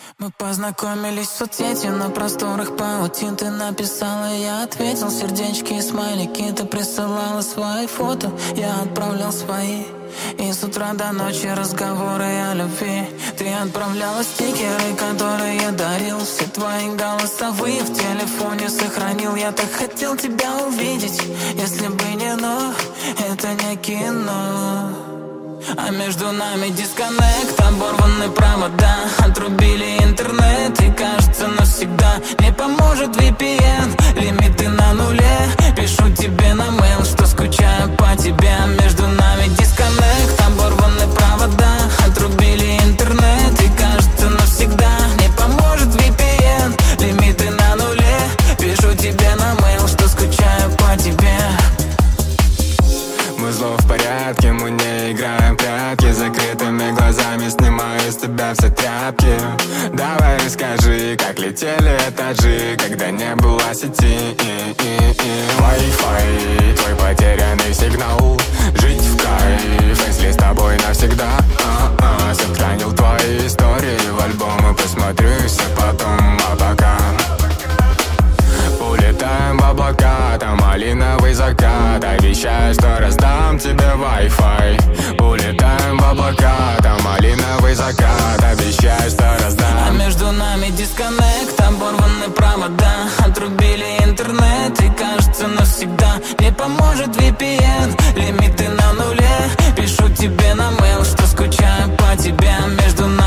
Мы познакомились в соцсети на просторах паутин. Ты написала, я ответил, сердечки и смайлики. Ты присылала свои фото, я отправлял свои. И с утра до ночи разговоры о любви. Ты отправляла стикеры, которые я дарил. Все твои голосовые в телефоне сохранил. Я так хотел тебя увидеть, если бы не но. Это не кино. А между нами дисконнект, оборваны провода, отрубили интернет и кажется навсегда. Не поможет VPN, лимиты на нуле. Пишу тебе на mail, что скучаю по тебе. А между нами дисконнект, оборваны провода, отрубили интернет и кажется навсегда. Не поможет VPN, лимиты на нуле. Пишу тебе на mail, что скучаю по тебе. Мы зло в порядке, мы не играем в прятки. Закрытыми глазами снимаю с тебя все тряпки. Давай расскажи, как летели этажи, когда не было сети. Wi-Fi, твой потерянный сигнал. Жить в кайф, если с тобой навсегда. Сохранил твои истории в альбомы, посмотрю их все потом, а пока улетаем в облака, там малиновый закат. Обещаю, что раздам тебе Wi-Fi. Улетаем в облака, там малиновый закат. Обещаю, что раздам. А между нами дисконнект, оборваны провода, отрубили интернет и кажется навсегда. Не поможет VPN, лимиты на нуле. Пишу тебе на mail, что скучаю по тебе. А между нами